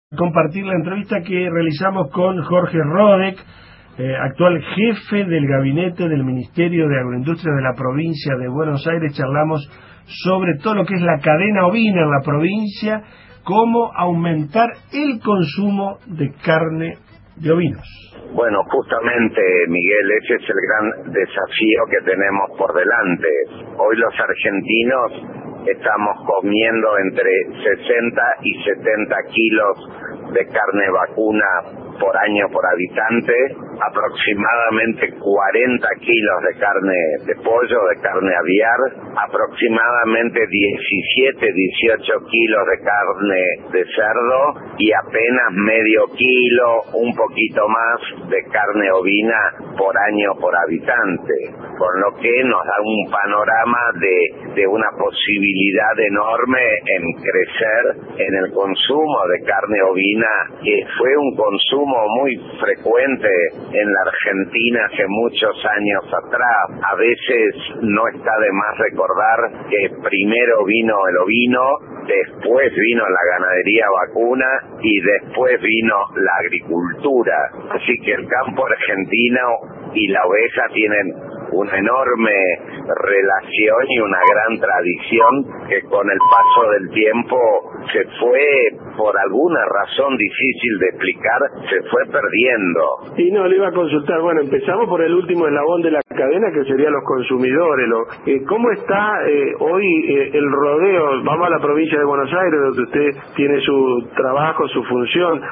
Compartir la entrevista que realizamos con Jorge Rodek, actual jefe del gabinete del Ministerio de Agroindustria de la provincia de Buenos Aires. Charlamos sobre todo lo que es la cadena ovina en la provincia, cómo aumentar el consumo de carne de ovinos. Bueno, justamente, Miguel, ese es el gran desafío que tenemos por delante. Hoy los argentinos estamos comiendo entre 60 y 70 kilos de carne vacuna por año por habitante, aproximadamente 40 kilos de carne de pollo, de carne aviar, aproximadamente 17, 18 kilos de carne de cerdo y apenas medio kilo, un poquito más de carne ovina por año por habitante, con lo que nos da un panorama de una posibilidad enorme en crecer en el consumo de carne ovina, que fue un consumo muy frecuente en la Argentina hace muchos años atrás. A veces no está de más recordar que primero vino el ovino, después vino la ganadería vacuna y después vino la agricultura. Así que el campo argentino y la oveja tienen una enorme relación y una gran tradición que con el paso del tiempo se fue, por alguna razón difícil de explicar, se fue perdiendo. Y no, le iba a consultar, bueno, empezamos por el último eslabón de la cadena, que serían los consumidores. ¿Cómo está hoy el rodeo? Vamos a la provincia de Buenos Aires, donde usted tiene su trabajo, su función.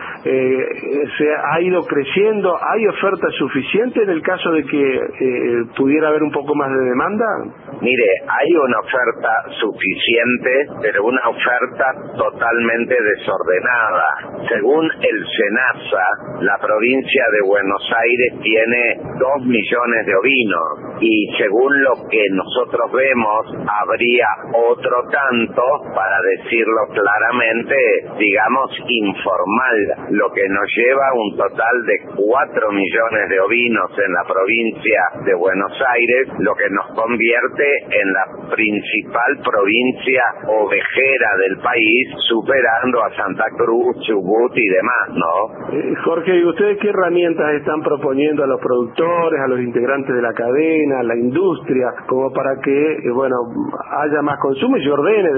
¿Se ha ido creciendo? ¿Hay oferta suficiente en el caso de que pudiera haber un poco más de demanda? Mire, hay una oferta suficiente, pero una oferta totalmente desordenada. Según el SENASA, la provincia de Buenos Aires tiene 2 millones de ovinos y según lo que nosotros vemos, habría otro tanto, para decirlo claramente, digamos informal, lo que nos lleva a un total de 4 millones de ovinos en la provincia de Buenos Aires, lo que nos convierte en la principal provincia ovejera del país, superando a Santa Cruz, Chubut y demás, ¿no? Jorge, ¿y ustedes qué herramientas están proponiendo a los productores, a los integrantes de la cadena, a la industria, como para que, haya más consumo y se ordene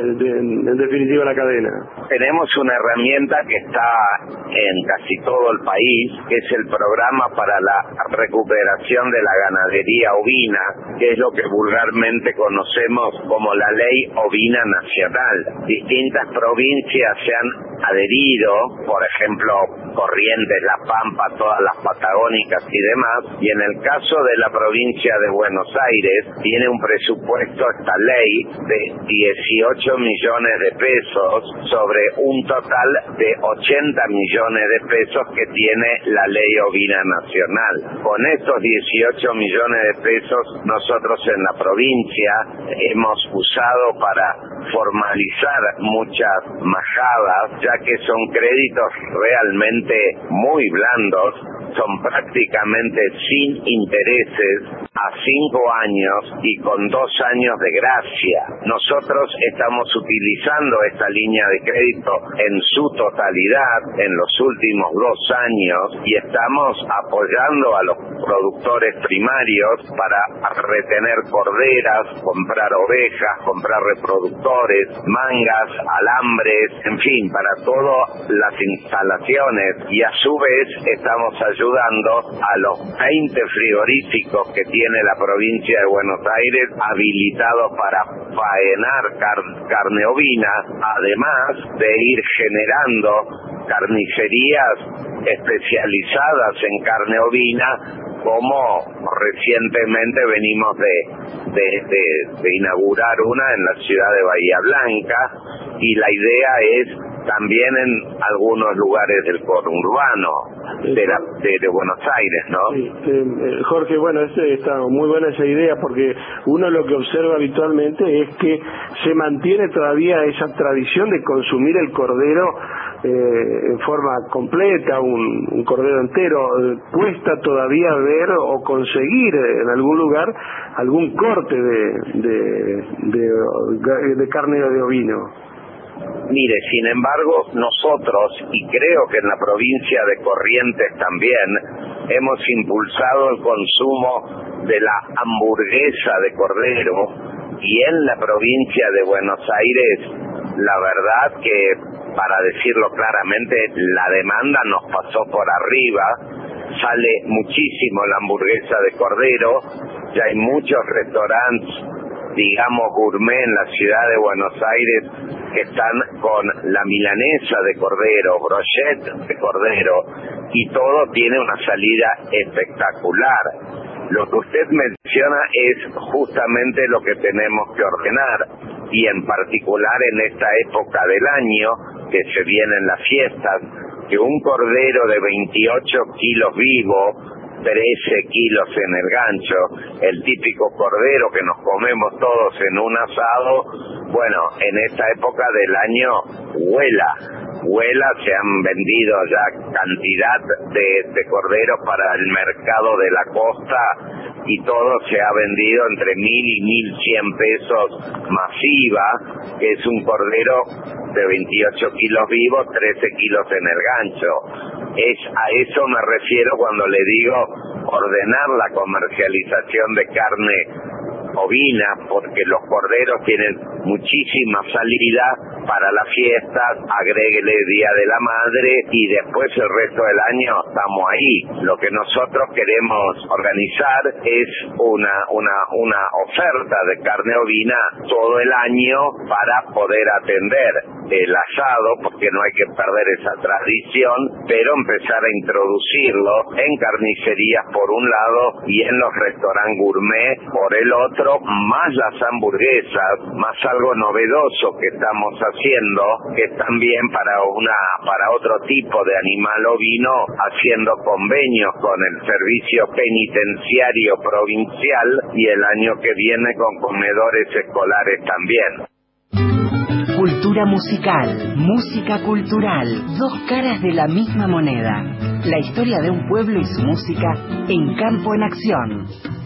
en definitiva la cadena? Tenemos una herramienta que está en casi todo el país, que es el programa para la recuperación de la ganadería ovina, que es lo que vulgarmente conocemos como la Ley Ovina Nacional. Distintas provincias se han adherido, por ejemplo, Corrientes, La Pampa, todas las patagónicas y demás, y en el caso de la provincia de Buenos Aires, tiene un presupuesto esta ley de 18 millones de pesos sobre un total de 80 millones de pesos que tiene la Ley Ovina Nacional. Con estos 18 millones de pesos, nosotros en la provincia hemos usado para formalizar muchas majadas, ya que son créditos realmente muy blandos, son prácticamente sin intereses, a 5 años y con 2 años de gracia. Nosotros estamos utilizando esta línea de crédito en su totalidad en los últimos 2 años y estamos apoyando a los productores primarios para retener corderas, comprar ovejas, comprar reproductores, mangas, alambres, en fin, para todas las instalaciones, y a su vez estamos ayudando a los 20 frigoríficos que tiene la provincia de Buenos Aires habilitados para faenar carne ovina, además de ir generando carnicerías especializadas en carne ovina, como recientemente venimos de inaugurar una en la ciudad de Bahía Blanca, y la idea es también en algunos lugares del conurbano de Buenos Aires, ¿no? Jorge, está muy buena esa idea, porque uno lo que observa habitualmente es que se mantiene todavía esa tradición de consumir el cordero en forma completa, un cordero entero. Cuesta todavía ver o conseguir en algún lugar algún corte de carne de ovino. Mire, sin embargo, nosotros, y creo que en la provincia de Corrientes también, hemos impulsado el consumo de la hamburguesa de cordero, y en la provincia de Buenos Aires, la verdad que, para decirlo claramente, la demanda nos pasó por arriba. Sale muchísimo la hamburguesa de cordero, ya hay muchos restaurantes, digamos gourmet en la ciudad de Buenos Aires que están con la milanesa de cordero, brochette de cordero, y todo tiene una salida espectacular. Lo que usted menciona es justamente lo que tenemos que ordenar, y en particular en esta época del año que se vienen las fiestas, que un cordero de 28 kilos vivo, 13 kilos en el gancho, el típico cordero que nos comemos todos en un asado, bueno, en esta época del año vuela, se han vendido ya cantidad de corderos para el mercado de la costa, y todo se ha vendido entre 1.000 y 1.100 pesos masiva, que es un cordero de 28 kilos vivos, 13 kilos en el gancho. A eso me refiero cuando le digo ordenar la comercialización de carne ovina, porque los corderos tienen muchísima salida para las fiestas, agréguele Día de la Madre, y después el resto del año estamos ahí. Lo que nosotros queremos organizar es una oferta de carne ovina todo el año para poder atender el asado, porque no hay que perder esa tradición, pero empezar a introducirlo en carnicerías por un lado y en los restaurantes gourmet por el otro, más las hamburguesas, más algo novedoso que estamos haciendo, que es también para otro tipo de animal ovino, haciendo convenios con el servicio penitenciario provincial, y el año que viene con comedores escolares también. Cultura musical, música cultural, dos caras de la misma moneda. La historia de un pueblo y su música en Campo en Acción.